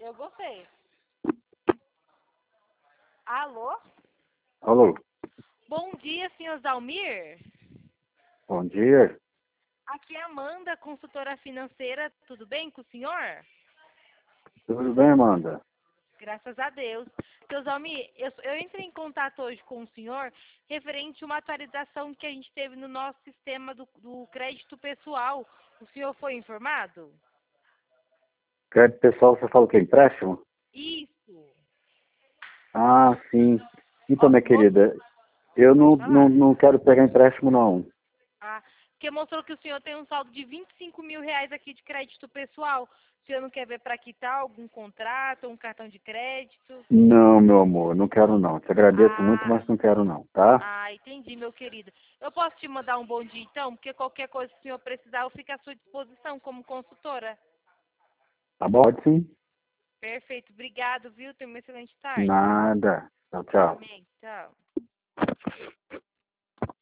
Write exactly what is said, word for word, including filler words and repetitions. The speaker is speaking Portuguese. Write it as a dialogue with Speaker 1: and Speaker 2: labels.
Speaker 1: Eu gostei. Alô?
Speaker 2: Alô,
Speaker 1: Bom dia, senhor Zalmir.
Speaker 2: bom dia.
Speaker 1: Aqui é Amanda, consultora financeira. Tudo bem com o senhor?
Speaker 2: Tudo bem, Amanda?
Speaker 1: Graças a Deus. Seu Zalmir, eu, eu entrei em contato hoje com o senhor referente a uma atualização que a gente teve no nosso sistema do, do crédito pessoal. O senhor foi informado?
Speaker 2: Crédito pessoal, você falou que é empréstimo?
Speaker 1: Isso.
Speaker 2: Ah, sim. Então,
Speaker 1: Ó,
Speaker 2: minha
Speaker 1: mo-
Speaker 2: querida, eu
Speaker 1: pode
Speaker 2: não, não,
Speaker 1: falar.
Speaker 2: não quero pegar empréstimo, não.
Speaker 1: Ah, porque mostrou que o senhor tem um saldo de vinte e cinco mil reais aqui de crédito pessoal. O senhor não quer ver para quitar algum contrato, um cartão de crédito?
Speaker 2: Não, meu amor, não quero não. Te agradeço muito,
Speaker 1: Ah,
Speaker 2: mas não quero não, tá?
Speaker 1: ah, entendi, meu querido. Eu posso te mandar um bom dia então? Porque qualquer coisa que o senhor precisar, eu fico à sua disposição como consultora.
Speaker 2: Tá bom? Pode sim.
Speaker 1: Perfeito, obrigado, viu? Tenha uma excelente tarde.
Speaker 2: Nada. Tchau, tchau.
Speaker 1: Amém. Tchau.